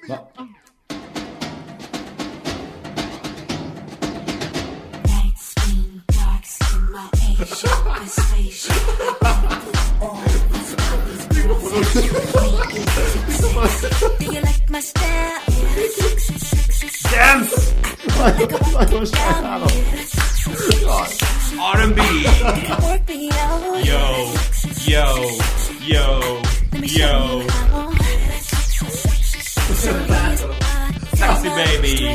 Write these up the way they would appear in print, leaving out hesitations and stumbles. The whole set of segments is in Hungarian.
Na. Dance! Nagyon sajnálom. R&B! Yo! Yo! Yo! Yo! Sexy baby!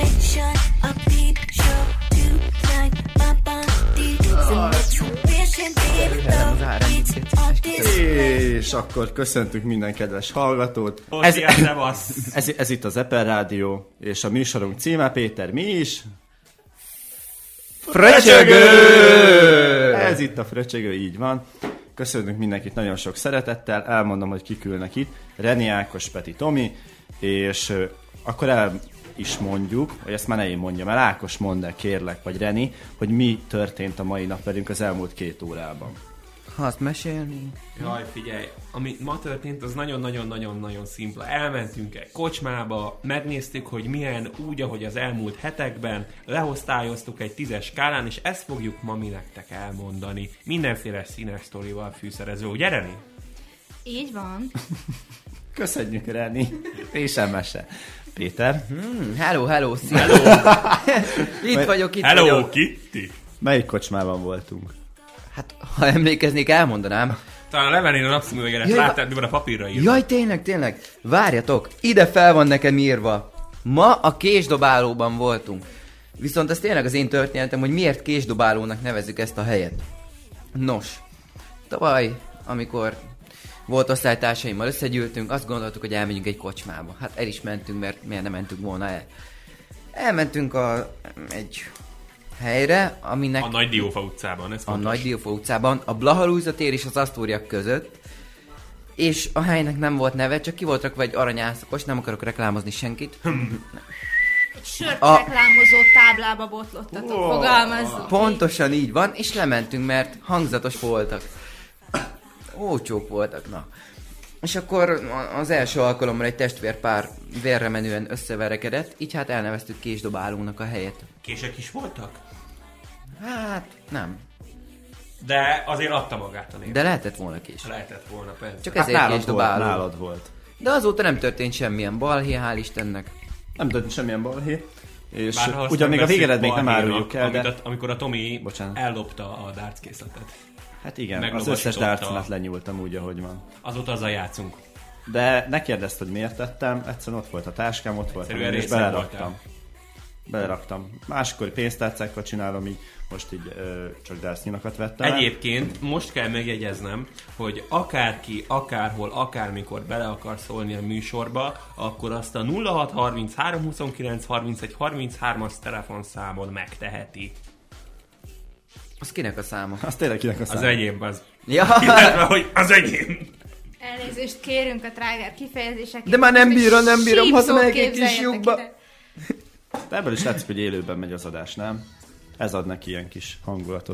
És akkor köszöntünk minden kedves hallgatót. Ez itt az Eper Rádió, és a műsorunk címe, Péter, mi is? Fröcsögő! Ez itt a Fröcsögő, így van. Köszönünk mindenkit nagyon sok szeretettel, elmondom, hogy kik ülnek itt. Reni, Ákos, Peti, Tomi, és akkor el is mondjuk, hogy ezt már ne én mondjam el, Ákos, mondd el, kérlek, vagy Reni, hogy mi történt a mai nap velünk az elmúlt 2 órában. Ha azt mesélni? Jaj, figyelj, ami ma történt, az nagyon-nagyon-nagyon-nagyon szimpla. Elmentünk egy kocsmába, megnéztük, hogy milyen úgy, ahogy az elmúlt hetekben, leosztályoztuk egy 10-es skálán, és ezt fogjuk ma mi nektek elmondani. Mindenféle színes sztorival fűszerező. Ugye, Reni? Így van. Köszönjük, Reni. És mese. Péter? Hello, szia. Itt vagyok. Hello, Kitty. Melyik kocsmában voltunk? Hát, ha emlékeznék, elmondanám. Talán levennél a napszemüveget, láttad, mi a papírra írva. Jaj, tényleg. Várjatok, ide fel van nekem írva. Ma a késdobálóban voltunk. Viszont ez tényleg az én történetem, hogy miért késdobálónak nevezzük ezt a helyet. Nos, tavaly, amikor volt osztálytársaimmal összegyűltünk, azt gondoltuk, hogy elmegyünk egy kocsmába. Hát el is mentünk, mert miért nem mentünk volna el. Elmentünk egy helyre, aminek... A Nagy Diófa utcában, ez fontos. A Nagy Diófa utcában, a Blaha Lujza tér és az Asztóriák között. És a helynek nem volt neve, csak ki volt rakva egy aranyászapos, nem akarok reklámozni senkit. Egy sört reklámozó táblába botlottatok, fogalmazzuk. Pontosan így van, és lementünk, mert hangzatos voltak. Ócsók voltak, na. És akkor az első alkalommal egy testvérpár vérre menően összeverekedett, így hát elneveztük késdobálónak a helyet. Kések is voltak? Hát, nem. De azért adta magát a név. De lehetett volna kés. Lehetett volna, persze. Csak ezért késdobáló. Nálad volt. De azóta nem történt semmilyen balhé, hál' Istennek. Nem történt semmilyen balhé. És bár, ugyan még a végeredményt nem áruljuk el, de... Amikor a Tomi ellopta a dartskészletet. Hát igen, az összes dartsomat lenyúltam úgy, ahogy van. Azóta azzal játszunk. De ne kérdezd, hogy miért tettem, egyszerűen ott volt a táskám, ott volt és beleraktam. Máskor pénztárcákkal csinálom, így most így csak dartsnyinakat vettem. Egyébként most kell megjegyeznem, hogy akárki, akárhol, akármikor bele akar szólni a műsorba, akkor azt a 0633 29 31 33-as telefonszámon megteheti. Az kinek a száma? Az tényleg kinek a száma? Az enyém, az. Ja. Illetve, hogy az enyém. Elnézést kérünk a tráger kifejezések. De már nem bírom, hazamegyek egy kis lyukba. De ebből is látszik, hogy élőben megy az adás, nem? Ez ad neki ilyen kis hangulatot.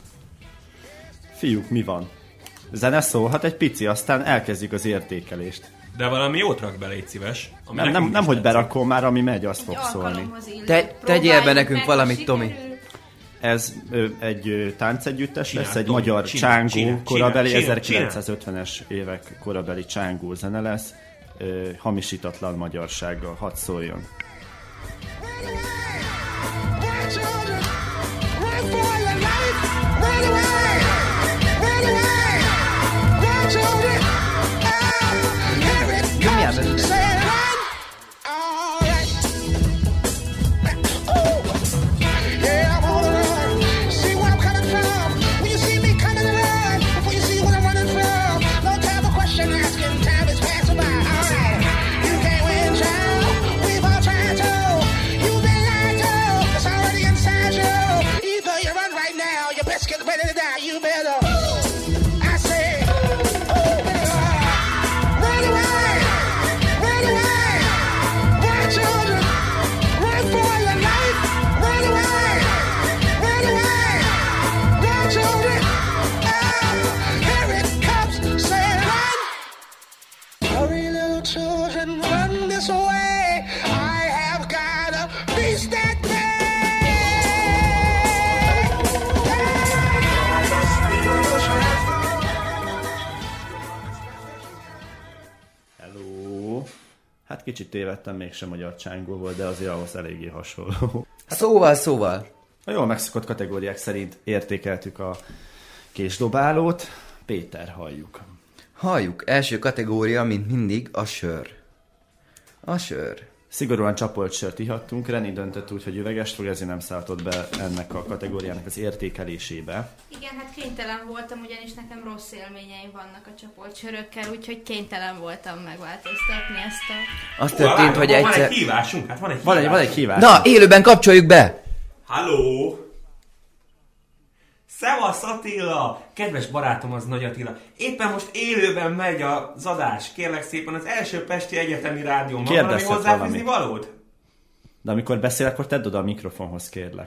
Fiúk, mi van? Zene szólhat egy pici, aztán elkezdjük az értékelést. De valami jót rak be, légy szíves. Nem hogy berakom már, ami megy, az fog szólni. Tegyél be nekünk valamit, Tomi. Ez egy táncegyüttes lesz, egy magyar csángó korabeli, 1950-es évek korabeli csángó zene lesz, hamisítatlan magyarsággal, hadd szóljon. Hurry, little children, run this way. Hát kicsit tévedtem, mégsem magyar csángó volt, de azért ahhoz eléggé hasonló. Szóval. A jól megszokott kategóriák szerint értékeltük a késdobálót. Péter, halljuk. Halljuk, első kategória, mint mindig, a sör. A sör. Szigorúan csapolt sört ihattunk, Reni döntött úgy, hogy üvegest fog, ezért nem szálltott be ennek a kategóriának az értékelésébe. Igen, hát kénytelen voltam, ugyanis nekem rossz élményeim vannak a csapolt sörökkel, úgyhogy kénytelen voltam megváltoztatni ezt a... Az történt, hogy egyszer... Van egy hívásunk, hát Van egy hívás. Na, élőben kapcsoljuk be! Halló! Szevasz Attila! Kedves barátom az Nagy Attila. Éppen most élőben megy az adás. Kérlek szépen, az első Pesti Egyetemi Rádión. Van valami hozzáfűzni valód? De amikor beszél, akkor tedd oda a mikrofonhoz, kérlek.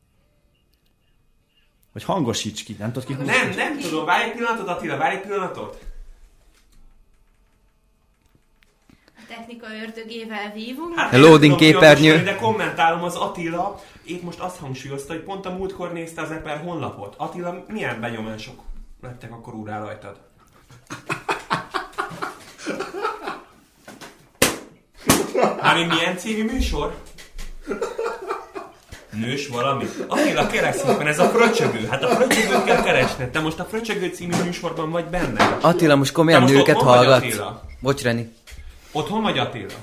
Vagy hangosíts ki, nem tudod ki? Nem tudom. Várj egy pillanatot, Attila, várj egy pillanatot. A technika ördögével vívunk. Hát loading képernyő. De kommentálom, az Attila épp most azt hangsúlyozta, hogy pont a múltkor nézte az Eper honlapot. Attila, milyen benyomások lettek akkor úrrá rajtad? Hát milyen című műsor? Nős valami? Attila, kérlek szépen, ez a fröcsögő. Hát a fröcsögőt kell keresned. Te most a Fröcsögő című műsorban vagy benne. Attila, most komolyan nőket hallgat. Bocs, Reni. Otthon vagy, Attila?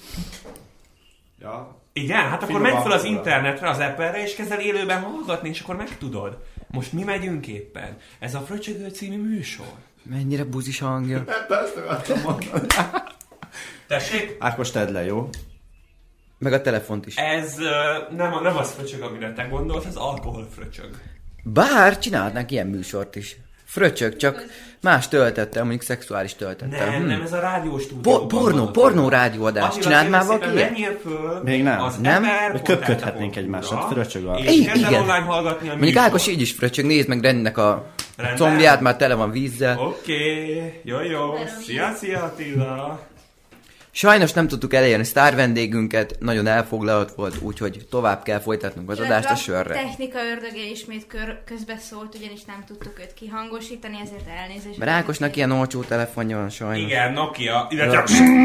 Ja. Igen? Hát akkor menj fel az internetre, az Apple-re, és kezd el élőben hallgatni, és akkor megtudod. Most mi megyünk éppen. Ez a Fröcsögő című műsor. Mennyire buzis hangja. Tessék? Ákos, tedd le, jó? Meg a telefont is. Ez nem az fröcsög, amire te gondolsz, ez alkoholfröcsög. Bár csinálhatnánk ilyen műsort is. Fröcsög, csak más töltettel, mondjuk szexuális töltettel. Nem, ez a rádióstúdióban. Pornó rádióadás. Csináld már valaki ilyet? Menjél föl. Még nem. Az Nem? Köpködhetnénk egymásnak, fröcsög a... És kezd el Igen. online hallgatni a Mondjuk műsort. Ákos így is fröcsög, nézd meg Renninek a Rendben. combját, már tele van vízzel. Oké, jó. Szia, Attila. Sajnos nem tudtuk elérni sztár vendégünket, nagyon elfoglalt volt, úgyhogy tovább kell folytatnunk az adást a sörre. A technika ördöge ismét közbeszólt, ugyanis nem tudtuk őt kihangosítani, ezért elnézést. Mert Ákosnak ilyen olcsó telefonja van sajnos. Igen, Nokia. Illetve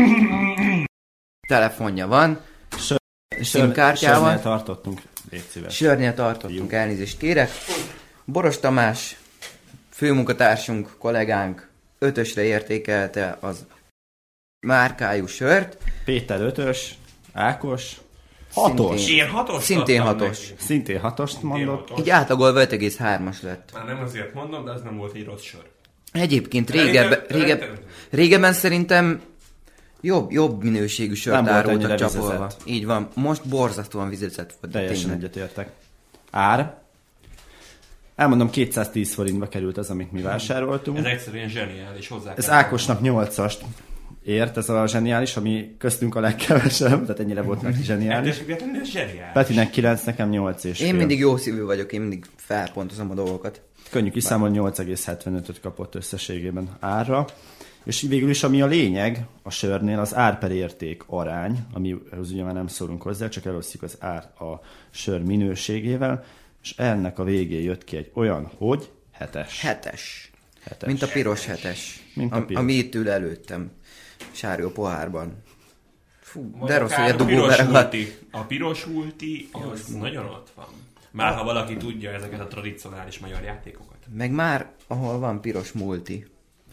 Telefonja van, SIM-kártyával. Sörnél tartottunk, légy szíves. Sörnél tartottunk, elnézést kérek. Boros Tamás, főmunkatársunk, kollégánk 5-ösre értékelte az márkájú sört. Péter 5-ös, Ákos 6-os. Én 6-os Szintén adtam 6-os. neki. Szintén 6-ost mondott. Szintén Így átlagolva 5,3-as lett. Már nem azért mondom, de ez nem volt egy rossz sör. Egyébként Szerintem- régebben szerintem jobb minőségű Nem sört volt árultak ennyire csapolva. vizezett. Így van. Most borzasztóan vizezett volt. Teljesen tényleg. egyetértek. Ár. Elmondom, 210 forintba került az, amit mi vásároltunk. Ez egyszerűen zseniális hozzá. Ez kell Ákosnak 8-ast ért, ez a zseniális, ami köztünk a legkevesebb, tehát ennyire volt neki zseniális. Ez zseniális. Petinek 9, nekem 8 és Én fél. mindig jó szívű vagyok, én mindig felpontozom a dolgokat. Könnyű kiszámolni, 8,75-öt kapott összességében árra. És végül is, ami a lényeg a sörnél, az ár per érték arány, amihez ugye már nem szólunk hozzá, csak elosztjuk az ár a sör minőségével, és ennek a végén jött ki egy olyan, hogy 7-es. 7-es. Hetes. Mint a piros 7-es. Mint a piros. Ami itt ül előttem. Sárga pohárban. Fú, Vagy de rossz, hogy akár a dugó piros beragadt. ulti. A piros ulti, az nagyon ott van. Már ha valaki tudja ezeket a tradicionális magyar játékokat. Meg már, ahol van piros multi.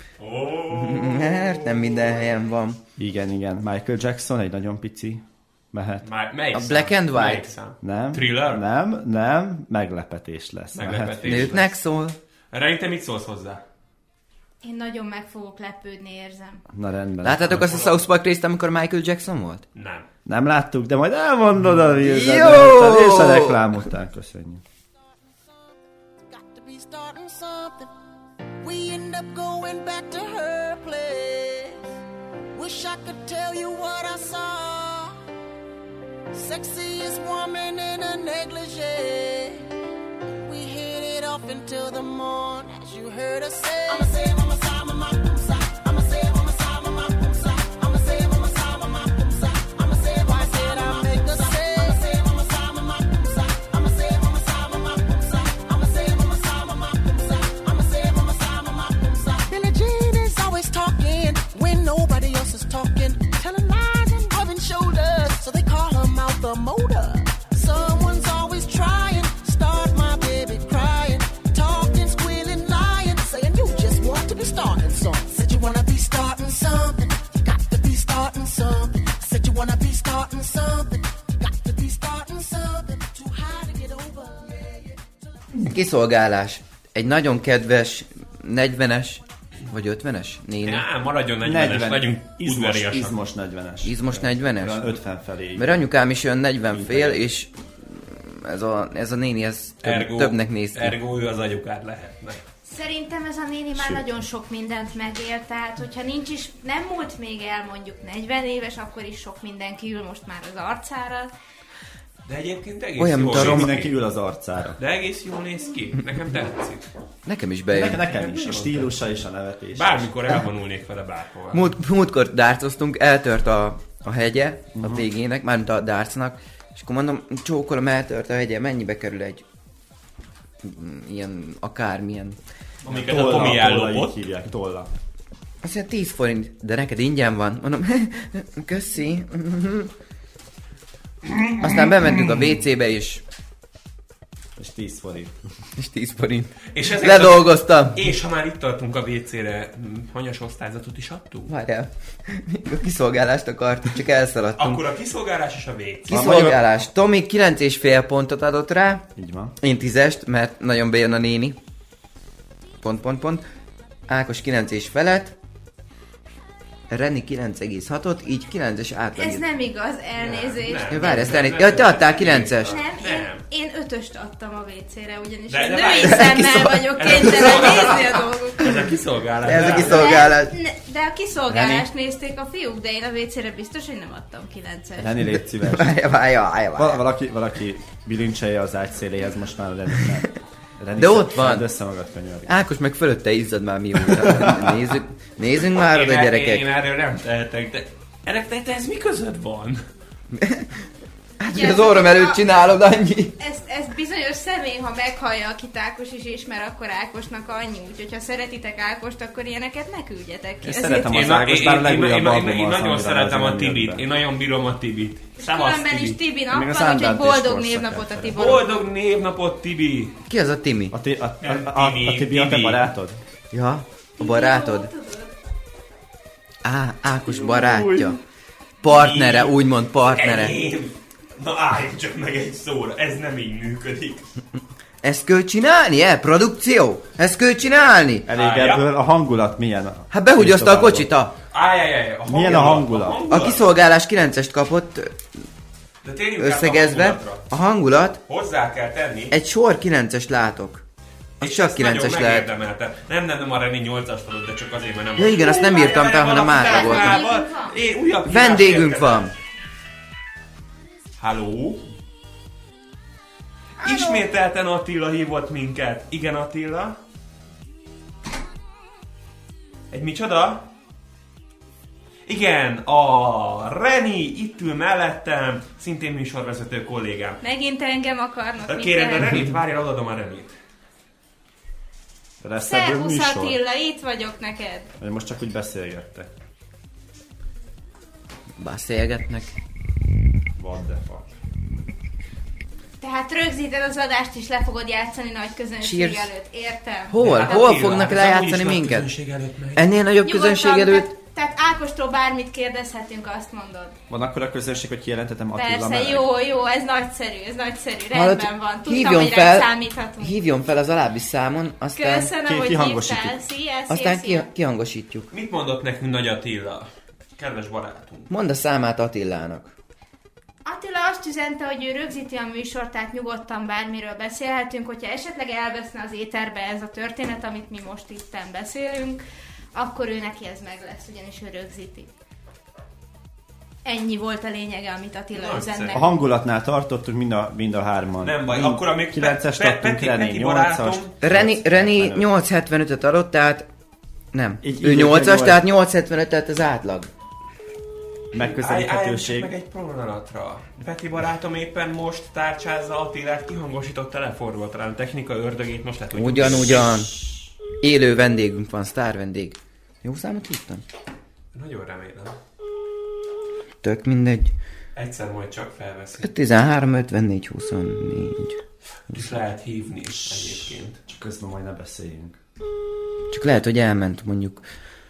Oh. Mert nem minden helyen van. Igen. Michael Jackson, egy nagyon pici, mehet. Melyik A szám? Black and White? Melyik szám? Nem. Thriller? Nem. Meglepetés lesz. Meglepetés. Nőknek szól. Rein, te mit szólsz hozzá? Én nagyon meg fogok lepődni, érzem. Na rendben. Láttátok azt a South Park részt, amikor Michael Jackson volt? Nem. Nem láttuk, de majd elmondod a vízet. Jó! És a reklám után, köszönjük. Got to be starting something. We end up going back to her place. Wish I could tell you what I saw. Sexiest woman in a negligee. We hit it off until the morn, as you heard us say. I'ma say, I'ma say, I'ma say, I'ma say, I'ma say, I'ma say, I'ma say, I'ma say, why did I make the say? I'ma say, I'ma say, I'ma say, I'ma say, I'ma say, I'ma say, Billie Jean is always talking when nobody else is talking, telling lies and wanna be starting something. Got to be starting something. Too high to get over. Kiszolgálás. Egy nagyon kedves 40-es vagy 50-es néni. Á, maradjon 40-es, legyünk udvariasak. Izmos 40-es. Izmos 40-es? Olyan 50 felé. Mert anyukám is olyan 40 fél, és ez a néni, ez többnek néz ki. Ergo ő az agyukád lehetne. Szerintem ez a néni már nagyon sok mindent megélt, tehát hogyha nincs is, nem múlt még el mondjuk 40 éves, akkor is sok minden kiül most már az arcára. De egyébként egész olyan, jól néz ki. Mindenki ül az arcára. De egész jól néz ki. Nekem tetszik. Nekem is bejön. Nekem is. A stílusa és a nevetés. Bármikor elvonulnék vele bárhol. Múltkor dárcoztunk, eltört a hegye a végének, mármint a dárcnak, és akkor mondom, csókolom, eltört a hegye, mennyibe kerül egy ilyen akármilyen. Amiket a Tomi ellopott. Így hívják, tolla. Azt mondja, 10 forint, de neked ingyen van. Mondom, köszi. Aztán bementünk a WC-be is. És 10 forint. És 10 forint. És ledolgoztam. És ha már itt tartunk a WC-re, hanyas osztályzatot is adtunk? Várjál. A kiszolgálást akartuk, csak elszaladtunk. Akkor a kiszolgálás és a WC. Kiszolgálás. Tomi 9,5 pontot adott rá. Így van. Én 10-est, mert nagyon bejön a néni. Pont. Ákos 9 és felett. Reni 9,6-ot, így 9-es átlag. Ez nem igaz, elnézést. Ja, várj, ezt elnézést. Ja, te adtál 9-est. Én 5-öst adtam a WC-re, ugyanis De női szemmel vagyok kénytelen nézni a dolgokat. Ez a kiszolgálás. Ez a kiszolgálás. De a kiszolgálást nézték a fiúk, de én a WC-re biztos, hogy nem adtam 9-est. Reni, légy szíves. Várj. Valaki bilincselje az ágy széléhez most már a Reni. De ott van. Szedd össze magad, könyörgöm. Ákos meg fölötte izzad már mióta. Nézzünk már oda, gyerekek. Én erről nem tehetek, de... Erek, te ez mi között van? Hát, hogy az orrom előtt csinálod, annyi. Ez bizonyos személy, ha meghallja, akit Ákos is ismer, akkor Ákosnak annyi. Úgyhogy ha szeretitek Ákost, akkor ilyeneket ne küldjetek ki. Én szeretem az Ákost, bár a legújabb album Én az, nagyon szeretem a Tibit. Tibit. Én nagyon bírom a Tibit. Különben is Tibi nap Még a van, úgyhogy Szándát is boldog korszakát névnapot a szeretem. Tibor. Boldog névnapot, Tibi! Ki az a Timi? A Tibi a te barátod? Ja, a barátod. Ákos barátja. Partnere, úgymond partnere. Na állj csak meg egy szóra, ez nem így működik. Ezt kell csinálni, produkció? Ezt kell csinálni? Elég ebből a hangulat milyen? Hát behugyozta a kocsita. Milyen a hangulat? A kiszolgálás 9-est kapott de térjünk összegezve. A hangulat hozzá kell tenni. egy sor 9-est látok. Az És csak 9-es lehet. Nem a Reni 8-ast adott, de csak azért, mert nem... Ja igen, azt nem írtam fel, hanem átlagoltam. Vendégünk van. Halló? Ismételten Attila hívott minket. Igen, Attila? Egy micsoda? Igen, a Reni itt ül mellettem, szintén műsorvezető kollégám. Megint engem akarnak. Kérem, a Renit, várjál, odadom a Renit. Szervusz Attila, itt vagyok neked. Most csak úgy beszélgettek. Beszélgetnek. What the fuck. Tehát rögzíted az adást és le fogod játszani nagy közönség Cheers. előtt, értem? Hol fognak lejátszani minket? Ennél nagyobb közönség előtt? Tehát Ákostól bármit kérdezhetünk, azt mondod. Van akkor a közönség, hogy kijelentetem Attila Persze, jó, ez nagyszerű, rendben van. Tudtam, hogy rá számíthatunk. Hívjon fel az alábbi számon, aztán... Köszönöm, hogy hívtál. Aztán kihangosítjuk. Mit mondott nekünk Nagy Attila? Kedves barátunk. Mondd a számát Attilának. Attila azt üzente, hogy ő rögzíti a műsort, tehát nyugodtan bármiről beszélhetünk, hogyha esetleg elveszne az éterbe ez a történet, amit mi most itten beszélünk, akkor ő neki ez meg lesz, ugyanis ő rögzíti. Ennyi volt a lényege, amit Attila üzent meg. A hangulatnál tartottunk mind a hárman. Nem baj, akkor amíg 9-est adtunk, Reni 8-ast. Reni 8,75-öt adott, tehát nem. Ő 8-as, tehát 8,75, az átlag. Megközelíthetőség. Meg egy pillanatra. Peti barátom éppen most tárcsázza Attilát kihangosított telefonról, talán technika ördögét most lehet, hogy... Ugyan. Élő vendégünk van, sztár vendég. Jó számot hívtam? Nagyon remélem. Tök mindegy. Egyszer majd csak felveszi. 13, 54, 24. És lehet hívni egyébként. Csak közben majd ne beszéljünk. Csak lehet, hogy elment mondjuk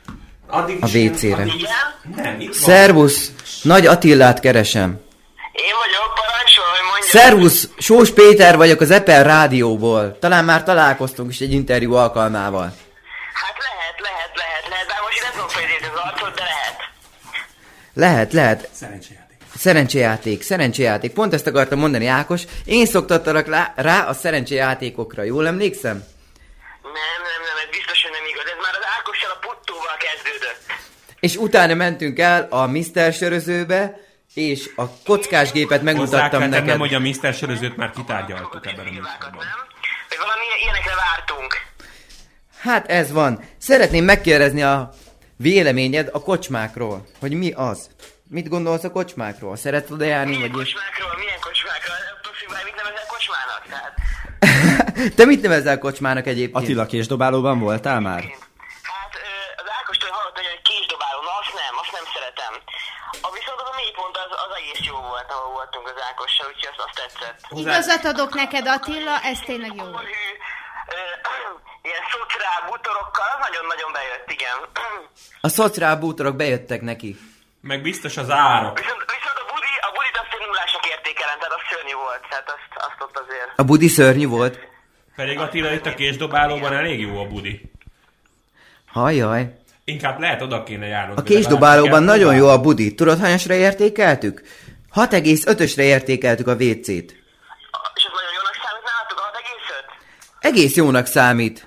Addig A is WC-re. Igen? Nem, itt van. Szervusz! Nagy Attillát keresem. Én vagyok, parancsolj, mondja. Szervusz! Sós Péter vagyok az Apple Rádióból. Talán már találkoztunk is egy interjú alkalmával. Hát lehet, de most én nem tudom felidézni az arcot, de lehet. Lehet. Szerencsejáték. Szerencséjáték. Pont ezt akartam mondani, Ákos. Én szoktattalak rá a szerencséjátékokra. Jól emlékszem? Nem, ez biztos, hogy nem igaz. Ez már az Ákossal a puttóval kezdődött. És utána mentünk el a Mr. Sörözőbe, és a kockásgépet megmutattam Hozzá kell neked. tennem, hogy a Mr. Sörözőt már kitárgyaltuk ebben a műsorban. Nem? Vagy valami ilyenekre vártunk. Hát ez van. Szeretném megkérdezni a véleményed a kocsmákról. Hogy mi az? Mit gondolsz a kocsmákról? Szeretsz oda járni, Milyen vagy... kocsmákról? Próximában mit nevezel kocsmának? Tehát... Te mit nevezel kocsmának egyébként? Attila, késdobálóban voltál már? Hát az Ákostól hallottam, hogy késdobáló, na azt nem szeretem. Viszont az a mélypont az egész jó volt, ahol voltunk az Ákossal, úgyhogy azt tetszett. Igazat adok neked, Attila, ez tényleg jó. Hű, ilyen szociál bútorokkal, az nagyon-nagyon bejött, igen. A szociál bútorok bejöttek neki. Meg biztos az árak. Viszont a budit azt én nullásnak értékelem, tehát az szörnyű volt, tehát azt ott azért. A budi szörnyű volt. Pedig Attila itt a késdobálóban elég jó a budi. Hajjaj. Inkább lehet oda kéne járnod. A késdobálóban nagyon jó a budi. Tudod, hanyasra értékeltük? 6,5-ösre értékeltük a WC-t. És az nagyon jónak számít nálatok a 6,5? Egész jónak számít.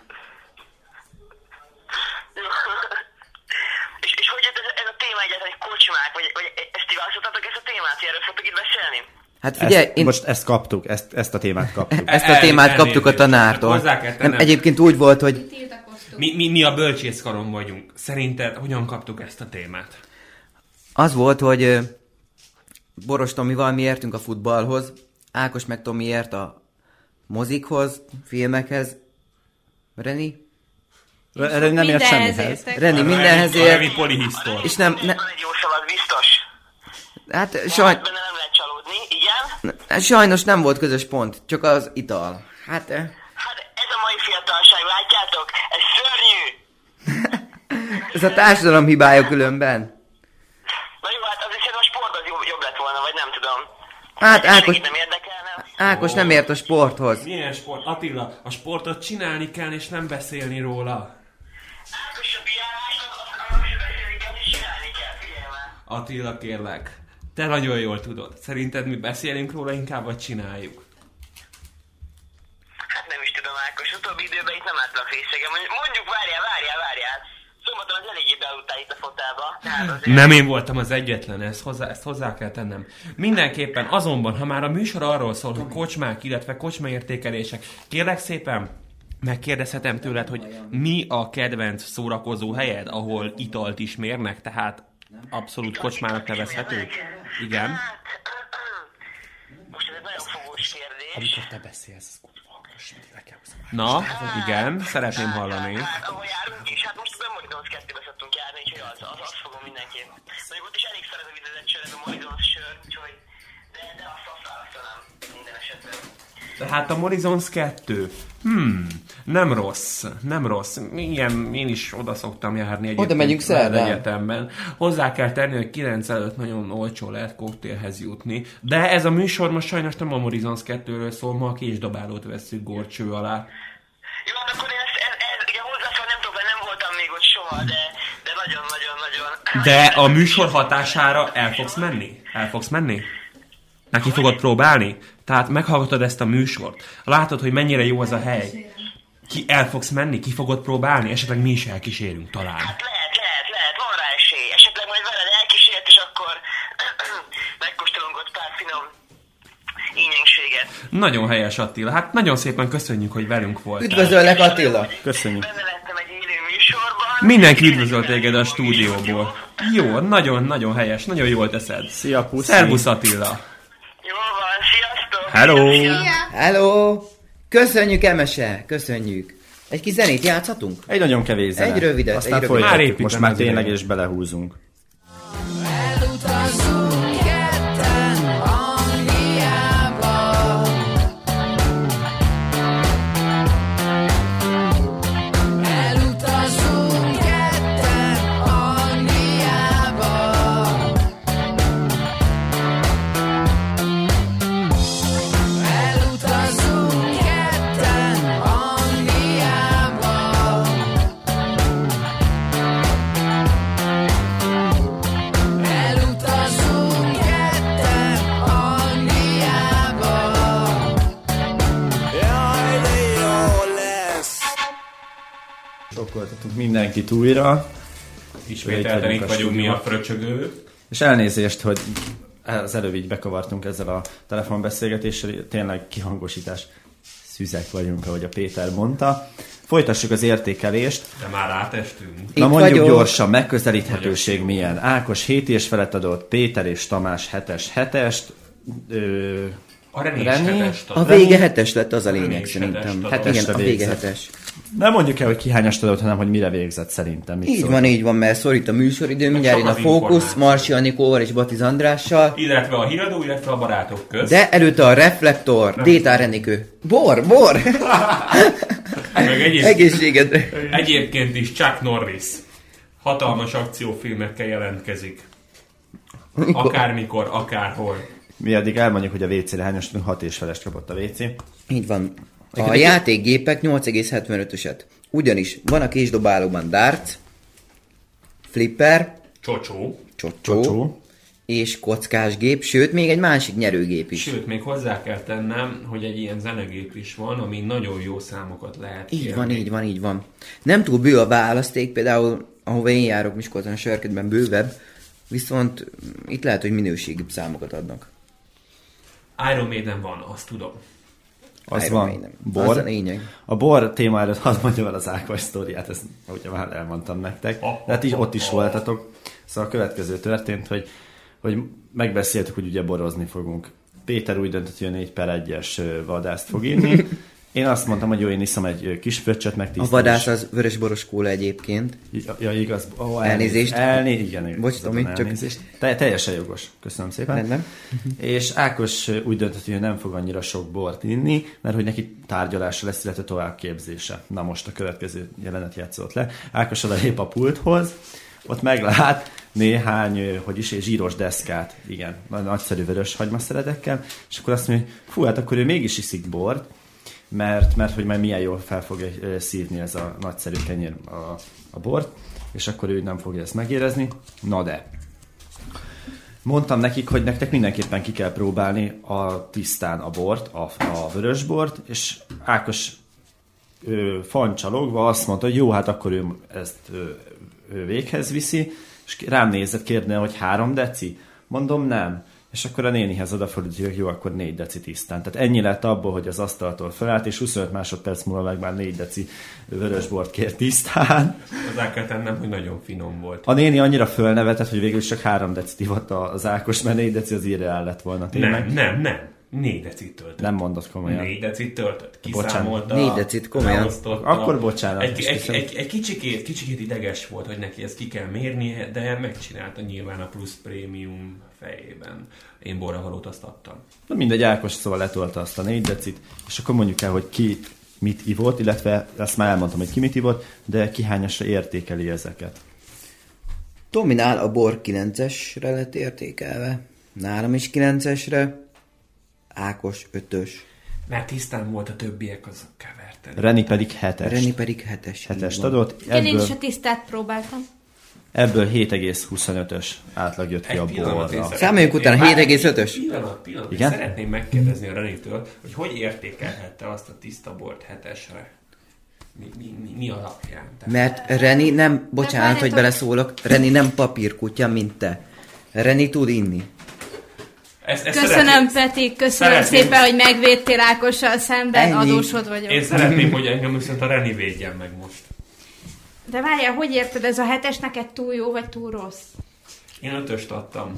És hogy jött ez a téma egyáltalán, hogy kocsmák, vagy ezt ti választottatok ezt a témát, hogy erről fogtok itt beszélni? Hát figyelj, Most ezt kaptuk, ezt a témát kaptuk. ezt a témát kaptuk a tanártól. Hozzá kell tennem. Nem, egyébként úgy volt, hogy Tiltakoztunk. Mi a bölcsészkaron vagyunk. Szerinted hogyan kaptuk ezt a témát? az volt, hogy Boros Tomival mi értünk a futballhoz, Ákos meg Tomi ért a mozikhoz, filmekhez. Reni? Erre nem ért Mindenhez semmihez. értek. Reni mindenhez A ért. Revi polihisztor. És nem, Van egy jó szavad, biztos. hát Benne nem lehet csalódni, igen. sajnos nem volt közös pont, csak az ital. Hát Hát ez a mai fiatalság, látjátok? Ez szörnyű. ez a társadalom hibája különben. Na jó, hát azért szerintem a sport az jobb lett volna, vagy nem tudom. Hát Ákos, Nem érdekelne. Ákos nem ért a sporthoz. Milyen sport? Attila, a sportot csinálni kell és nem beszélni róla. És a piálás, azt csinálni kell, figyelj már. Attila, kérlek. Te nagyon jól tudod. Szerinted mi beszélünk róla inkább, vagy csináljuk? Hát nem is tudom, Ákos, utóbbi időben itt nem átlak részegen. Mondjuk, várjál. Szombaton az eléggé bealudtál itt a fotába. Tehát azért... Nem én voltam az egyetlen, ezt hozzá kell tennem. Mindenképpen azonban, ha már a műsor arról szól, hogy kocsmák, illetve kocsmaértékelések, kérlek szépen, megkérdezhetem tőled, hogy mi a kedvenc szórakozó helyed, ahol italt is mérnek, tehát abszolút kocsmának nevezhető? Igen. Most ez egy nagyon fogós kérdés. Amikor te beszélsz, na, igen, szeretném hallani. Hát, ahol járunk is, hát most a Morizons 2-be szoktunk járni, úgyhogy azt fogom mindenképp. Mondjuk ott is elég szar ez a vizezett sör, ez a Morizons sör, úgyhogy... De azt választanám minden esetben. Tehát a Morizons 2. Nem rossz. Igen, én is oda szoktam járni egyébként. Oda megyünk szerdán. Egyetemben. Hozzá kell tenni, hogy 9 előtt nagyon olcsó lehet koktélhez jutni. De ez a műsor most sajnos nem a Morizons 2-ről szól, ma a késdobálót vesszük górcső alá. Jó, hát akkor én ezt ugye hozzászól nem tudom, nem voltam még ott soha, de nagyon. De a műsor hatására el fogsz menni? Neki fogod próbálni? Tehát meghallgatod ezt a műsort, látod, hogy mennyire jó az a hely. El fogsz menni, ki fogod próbálni, esetleg mi is elkísérünk talán. Hát lehet, van rá esély. Esetleg majd veled elkísért, és akkor megkóstolunk ott pár finom ínyengséget. Nagyon helyes, Attila. Hát nagyon szépen köszönjük, hogy velünk voltál. Üdvözöllek, Attila! Köszönjük. Benne lettem egy élő műsorban. Mindenki üdvözöl téged a stúdióból. Jó, nagyon helyes, nagyon jól teszed. Szia, puszi. Szervusz, Attila. Jó van, sziasztok! Hello! Hello! Köszönjük, Emese! Köszönjük! Egy kis zenét játszhatunk? Egy nagyon kevés zene. Egy rövidet, Aztán egy rövidet. Már folytatjuk, építem most már az tényleg idejét. és belehúzunk. Elutazunk ketten Angliába. Elutazunk ketten Angliába. Köszöntelünk mindenkit újra. Ismételten itt vagyunk mi a fröcsögő. És elnézést, hogy az előbb így bekavartunk ezzel a telefonbeszélgetéssel, tényleg kihangosítás szüzek vagyunk, ahogy a Péter mondta. Folytassuk az értékelést. De már átestünk. Na mondjuk gyorsan, megközelíthetőség milyen. Ákos 7 és felett adott, Péter és Tamás 7-est. A Reni is Reni? 7-est A vége 7-es lett, az a lényeg szerintem. Hetesre Igen, a vége végzett. 7-es. Nem mondjuk el, hogy ki hányast adott, hanem hogy mire végzett szerintem. Mit szól? Így van, mert szorít a műsoridő, mindjárt jön a sok az Fókusz, információ. Marsi Anikóval és Batiz Andrással. Illetve a híradó, illetve a barátok közt. De előtte a Reflektor, Détár Enikő. Bor! Meg Egészségedre! egyébként is Chuck Norris hatalmas akciófilmekkel jelentkezik. Akármikor, akárhol. Mi addig elmondjuk, hogy a WC-re hányostunk, 6 és felest kapott a WC. Így van. A játékgépek 8,75-öset. Ugyanis van a késdobálóban darts, flipper, Csocsó. csocsó, és kockás gép, sőt, még egy másik nyerőgép is. Sőt, még hozzá kell tennem, hogy egy ilyen zenegép is van, ami nagyon jó számokat lehet Így van. Nem túl bő a választék, például ahova én járok Miskolcon a Sörködben bővebb, viszont itt lehet, hogy minőségibb számokat adnak. Iron Maiden van, azt tudom. Az Iron van. Maiden. Bor. Az a lényeg. A bor téma előtt hadd mondjam el az Ákos sztoriát, ezt ugye már elmondtam nektek. De hát így ott is voltatok. Szóval a következő történt, hogy megbeszéltük, hogy ugye borozni fogunk. Péter úgy döntött, hogy 4/1-es vadászt fog inni. Én azt mondtam, hogy jó, én iszom egy kis fröccsöt, meg 10. A vadász az vörösboros kóla egyébként. Ja, igaz. Elnézést. Igen. Bocs, Tomi, csak- elnézést. Teljesen jogos. Köszönöm szépen. Rendben. És Ákos úgy döntött, hogy nem fog annyira sok bort inni, mert hogy neki tárgyalása lesz, illetve továbbképzése. Na most a következő jelenet játszódott le. Ákos odalép a pulthoz, ott meglát néhány, zsíros deszkát, igen, nagyszerű vörös hagymaszeredekkel, és akkor azt mondja, hogy fú, hát akkor ő mégis iszik bort, mert hogy majd milyen jól fel fogja szívni ez a nagyszerű kenyér a bort, és akkor ő nem fogja ezt megérezni. Na de, mondtam nekik, hogy nektek mindenképpen ki kell próbálni a tisztán a bort, a vörös bort, és Ákos fancsalogva azt mondta, hogy jó, hát akkor ő ezt ő véghez viszi, és rám nézett, kérdne, hogy 3 deci? Mondom, nem. És akkor a nénihez odafordult, hogy jó, akkor 4 deci tisztán. Tehát ennyi lett abból, hogy az asztaltól felállt, és 25 másodperc múlva meg már 4 deci vörösbort kért tisztán. Hozzá kell tennem, hogy nagyon finom volt. A néni annyira fölnevetett, hogy végül csak 3 decit ivott az Ákos, mert 4 deci az irreál lett volna tényleg. Nem. 4 decit töltött. Nem mondott komolyan. 4 decit töltött. Bocsánat. Kiszámolta. 4 decit, komolyan. leosztotta. Akkor bocsánat. Egy kicsikét ideges volt, hogy neki ezt ki kell mérnie, de megcsinálta nyilván a plusz prémium fejében. Én borravalót azt adtam. Na mindegy, Ákos szóval letolta azt a 4 decit, és akkor mondjuk el, hogy ki mit ivott, illetve azt már elmondtam, hogy ki mit ivott, de ki hányasra értékeli ezeket. Tominál a bor 9-esre lett értékelve, nálam is 9-esre, Ákos 5-ös, Mert tisztán volt, a többiek az keverten. Reni pedig 7-est. Reni pedig 7-es. 7-est adott, Én is a tisztát próbáltam. ebből 7,25-ös átlag jött ki a borra. Számoljuk utána 7,5-ös. Pillanat. Igen? Szeretném megkérdezni a Renitől, hogy értékelhette azt a tiszta bort 7-esre? Mi alapján? Mert Reni nem, bocsánat, hogy várjatok. beleszólok, Reni nem papírkutya, mint te. Reni tud inni. Ezt Köszönöm, Peti, köszönöm Szeretném- szépen, hogy megvédtél Ákossal szemben, Ennyi. adósod vagyok. Én szeretném, hogy engem viszont a Reni védjen meg most. De várjál, hogy érted, ez a 7-es neked túl jó, vagy túl rossz? Én 5-öst adtam.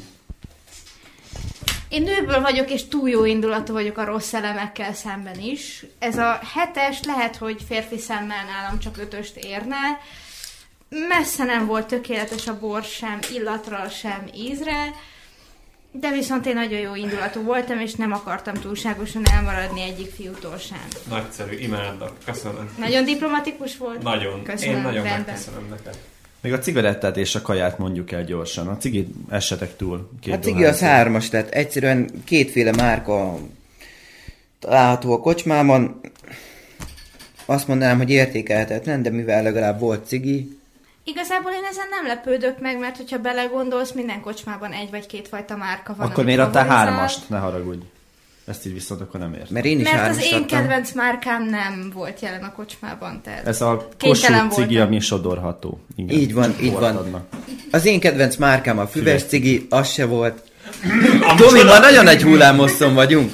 Én nőből vagyok, és túl jó indulatú vagyok a rossz elemekkel szemben is. Ez a 7-es lehet, hogy férfi szemmel nálam csak 5-öst érne. Messze nem volt tökéletes a bor sem illatra, sem ízre. De viszont én nagyon jó indulatú voltam, és nem akartam túlságosan elmaradni egyik fiútól sem. Nagyszerű, imádlak. Köszönöm. Nagyon diplomatikus volt? Nagyon. Köszönöm, Én nagyon rendben. megköszönöm neked. Még a cigarettát és a kaját mondjuk el gyorsan. A cigit essetek túl. A cigi az 3-as, tehát egyszerűen kétféle márka található a kocsmában. Azt mondanám, hogy értékelhetetlen, de mivel legalább volt cigi, Igazából én ezen nem lepődök meg, mert hogyha belegondolsz, minden kocsmában egy vagy két fajta márka van. Akkor amit miért adtál favorizál. 3-ast? Ne haragudj. Ezt így viszont akkor nem értem. Mert én is Mert az én árustattam. kedvenc márkám nem volt jelen a kocsmában, tehát Ez a kénytelen Kossuth cigi, voltam. ami sodorható. Igen. Így van, így Hol van. adnak? Az én kedvenc márkám a füves Füves cigi, az se volt. Tomi, ma nagyon nagy hullámosszon vagyunk.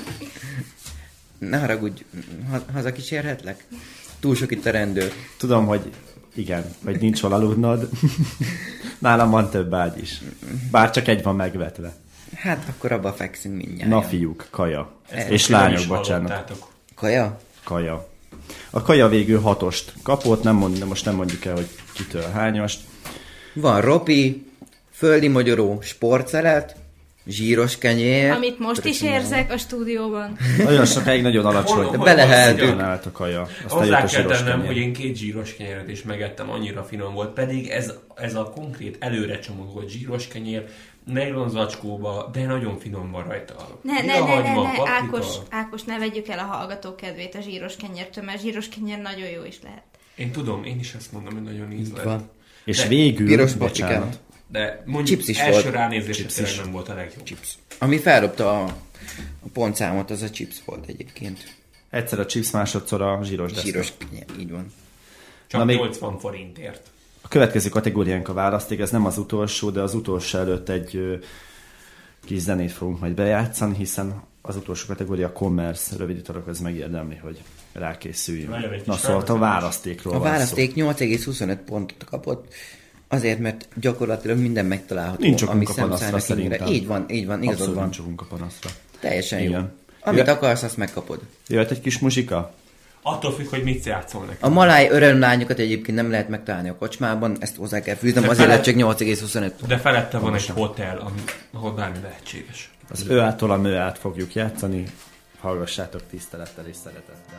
Ne haragudj, hazakísérhetlek? Túl sok itt a rendőr. Tudom, hogy igen, vagy nincs hol aludnod. Nálam van több ágy is. Bár csak egy van megvetve. Hát akkor abba fekszünk mindjárt. Na fiúk, kaja. Ezt És nem lányok, is bocsánat. hallottátok. Kaja? Kaja. A kaja végül 6-ost kapott, most nem mondjuk el, hogy kitől hányost. Van ropi, földi magyaró, sportszelet, zsíros kenyér. Amit most is érzek a stúdióban. Nagyon sokáig nagyon alacsony. Hol- beleheltük. Állt a kaja. Aztán Hozzá jött a kell zsíros tennem, kenyér. hogy én 2 zsíros kenyeret is megettem, annyira finom volt, pedig ez a konkrét előre csomagolt zsíros kenyér, nylon zacskóba, de nagyon finom van rajta. Ne, Villahagyma, paprika. Ákos, ne vegyük el a hallgató kedvét a zsíros kenyértől, mert zsíros kenyér nagyon jó is lehet. Én tudom, én is ezt mondom, hogy nagyon ízlet. Van. És De végül, piros bocsánat, paprikával. De mondjuk Chips is első volt. ránézésre Chips tényleg is. nem volt a legjobb. Ami feldobta a pontszámot, az a chips volt egyébként. egyszer a chips, másodszor a zsíros deszka. Zsíros kenyér, így van. Csak Na, még- 80 forintért. A következő kategóriánk a választék, ez nem az utolsó, de az utolsó előtt egy kis zenét fogunk majd bejátszani, hiszen az utolsó kategória a commerce, rövidítorok, az megérdemli, hogy rákészüljünk. Várjál egy Na kis szóval a felvezetés. választékról A van választék 8,25 pontot kapott, azért, mert gyakorlatilag minden megtalálható. Nincs okunk ami a panaszra szemszállnak szerintem. Így van, igazad Abszolút van. nincs okunk a panaszra. Teljesen jó. Igen. Amit Jö- akarsz, azt megkapod. Jöhet egy kis muzsika? Attól függ, hogy mit játszol neki. A maláj örömlányokat egyébként nem lehet megtalálni a kocsmában, ezt hozzá kell fűznem, azért lett csak 8,25 pont. De felette van egy hotel, ahol bármi lehetséges. Az ő ától a mő át fogjuk játszani. Hallgassátok tisztelettel és szeretettel.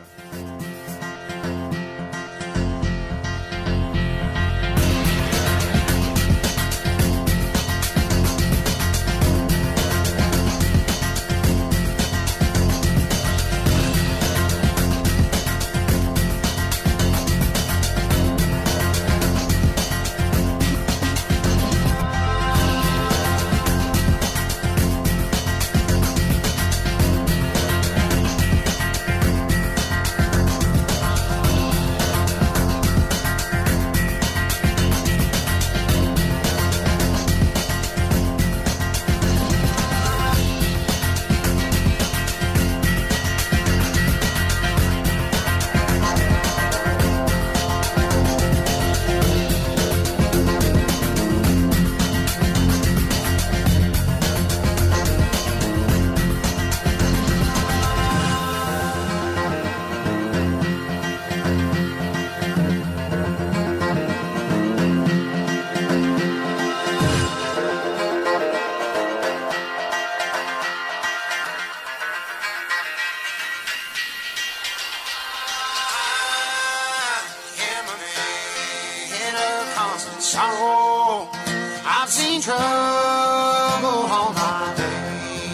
sorrow. I've seen trouble all my day.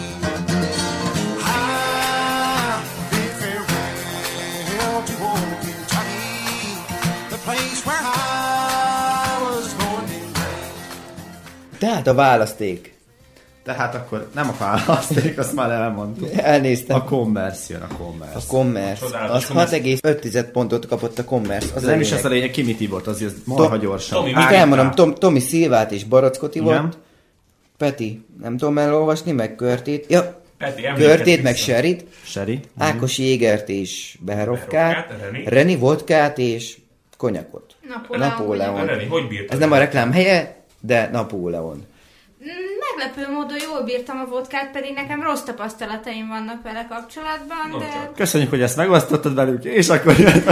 I've bid farewell to old Kentucky, the place where I was born and raised. Tehát a választék. Tehát akkor nem a választék, azt már elmondtuk. Elnéztem. A commerce jön, a commerce. A Commerce. Csodálatos Az 6,5 pontot kapott a Commerce. Az Ez nem is lényeg. az a lényeg, ki mit ivott, azért marha gyorsan. Tomi, Most Ágitál. elmondom, Tomi Szilvát és Barackot Igen. ivott. Peti, nem tudom elolvasni, meg Körtét. Ja, Peti, emlékezz Körtét, meg vissza. Sherit. Sherry. Ákos Jégert és Beherovkát. Beherovkát, Reni vodkát és konyakot. Napóleon. Reni, hogy bírtad? Ez nem a reklám helye, de Napóleon. Meglepő módon jól bírtam a vodkát, pedig nekem rossz tapasztalataim vannak vele kapcsolatban, de... Köszönjük, hogy ezt megosztottad velünk, és akkor jön.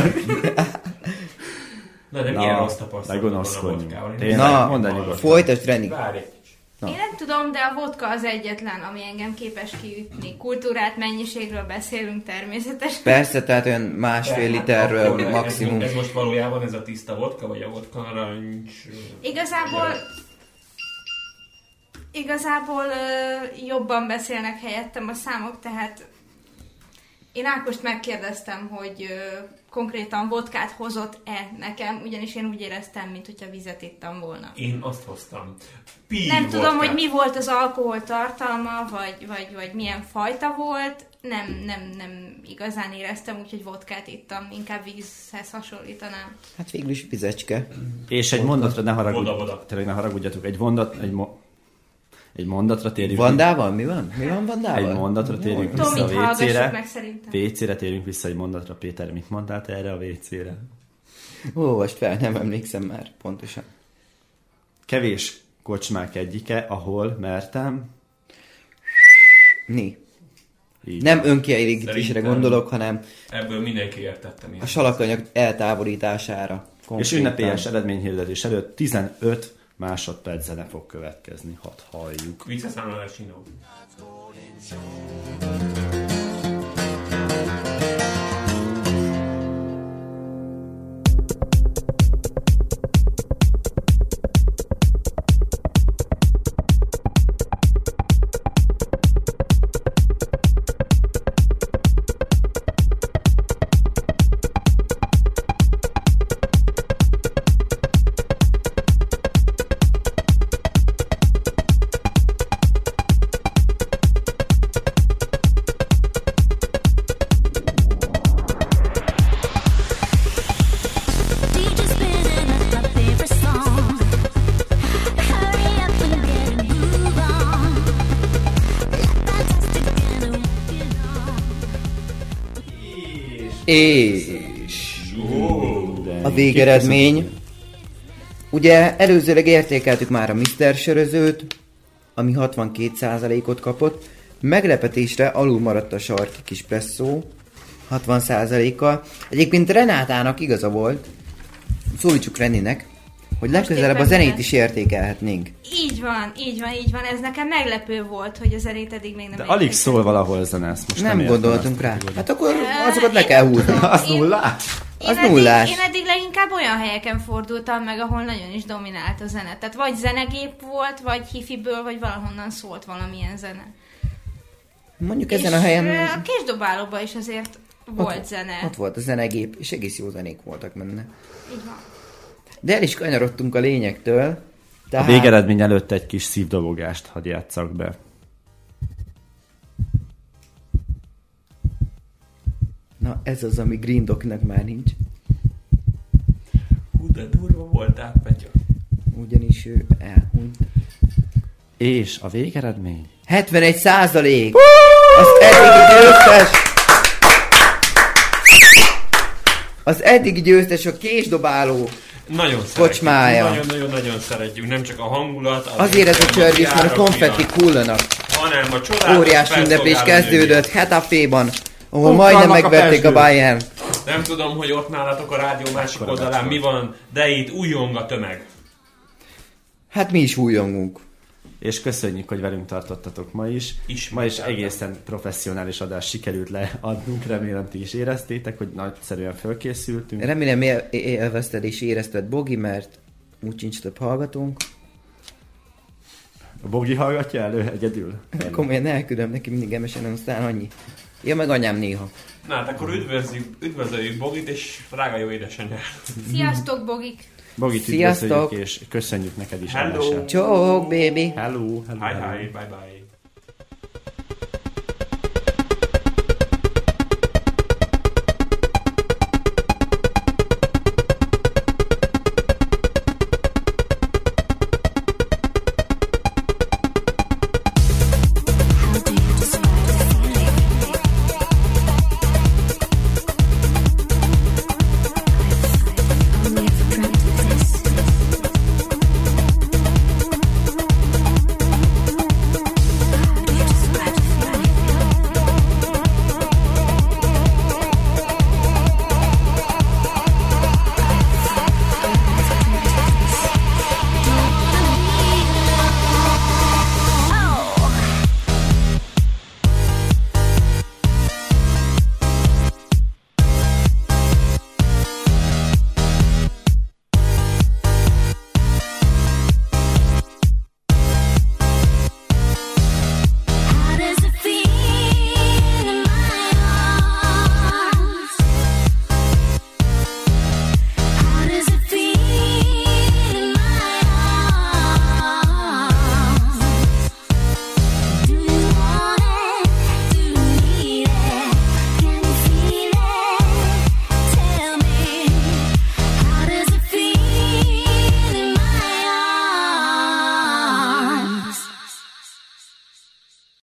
Na, de milyen rossz tapasztalat ne van a gonoszkodjunk. vodkával? Tényleg, Na, mondd el nyugodtan. folytasd, Reni. Várj egy kicsit. Én nem tudom, de a vodka az egyetlen, ami engem képes kiütni. Kultúrát, mennyiségről beszélünk természetesen. Persze, tehát olyan másfél Tehát literről akkor maximum. Ez most valójában ez a tiszta vodka, vagy a vodka narancs? Igazából jobban beszélnek helyettem a számok, tehát Én Ákost megkérdeztem, hogy konkrétan vodkát hozott-e nekem, ugyanis én úgy éreztem, mint hogyha vizet ittam volna. Én azt hoztam. Nem tudom, hogy mi volt az alkohol tartalma, vagy milyen fajta volt. Nem igazán éreztem, úgyhogy vodkát ittam, inkább vízhez hasonlítanám. Hát végül is vizecske. És egy mondatra ne haragudj, Oda. tényleg ne haragudjatok, egy mondatra térjünk. Vandával? Mi van? Mi van Vandával? Egy mondatra térjünk vissza Tomit a hallgassuk WC-re. meg szerintem. WC-re térjünk vissza egy mondatra. Péter, mit mondtál te erre a WC-re? Olvast fel, nem emlékszem már pontosan. Kevés kocsmák egyike, ahol mertem. Né. Így. Nem önkielégítésre Szerintem gondolok, hanem ebből mindenki értette mi. a salakanyag eltávolítására. És konkrétan. ünnepélyes eredményhirdetés előtt 15 másodperc zene fog következni. Hadd halljuk. Visszaszámolás csinálunk. DJ spinning up my favorite song. Hurry up and get a move on. Fantastic and walking on. És a végeredmény. Ugye előzőleg értékeltük már a Mr. Sörözőt, ami 62%-ot kapott. Meglepetésre alul maradt a sarki kis presszó 60%-kal. Egyébként Renátának igaza volt, szólítsuk Reninek, hogy legközelebb a zenét is értékelhetnénk. Így van. Ez nekem meglepő volt, hogy a zenét eddig még nem De alig értékeltem. szól valahol zenesz. Most Nem értem gondoltunk azt, rá. hogy- Hát akkor azokat le kell húzni. Az nullás? Az nullás. Én eddig leginkább olyan helyeken fordultam meg, ahol nagyon is dominált a zene. Tehát vagy zenegép volt, vagy hifiből, vagy valahonnan szólt valamilyen zene. Mondjuk És ezen a helyen a késdobálóban is azért volt zene. ott volt a zenegép, és egész jó zenék voltak benne. Így van. De el is kanyarodtunk a lényektől. A Tehát végeredmény előtt egy kis szívdobogást hadd játsszak be. na ez az, ami Green Dognak már nincs. Hú, de durva voltál, Petya. Ugyanis ő elhunyt. És a végeredmény? 71%! Az eddigi győztes! Az eddigi győztes a késdobáló. Nagyon Kocsmája. szeretjük. Nagyon-nagyon szeretjük. Nem csak a hangulat. Azért ez a csörgés, mert a konfettik hullanak. hanem a csodálatos Óriás ünneplés felszolgáló kezdődött Hetaféban, ahol Ott majdnem vannak a megverték a Pezsgők. Bayern. nők. Nem tudom, hogy ott nálatok a rádió másik Akkora oldalán becska. mi van, de itt újjong a tömeg. Hát mi is újongunk. És köszönjük, hogy velünk tartottatok ma is. Ma is egészen professzionális adást sikerült leadnunk, remélem ti is éreztétek, hogy nagyszerűen fölkészültünk. Remélem élvezted és érezted, Bogi, mert úgy sincs több hallgatónk. A Bogi hallgatja elő egyedül? Komolyan elküldöm neki mindig emesen, aztán annyi. Ja, meg anyám néha. Na hát akkor üdvözöljük Bogit, és drága jó édesanyját. Sziasztok, Bogik! Bogit Sziasztok! üdvözöljük, és köszönjük neked is. Hello! adását. Csók, baby! Hello! Hi, hi, bye, bye.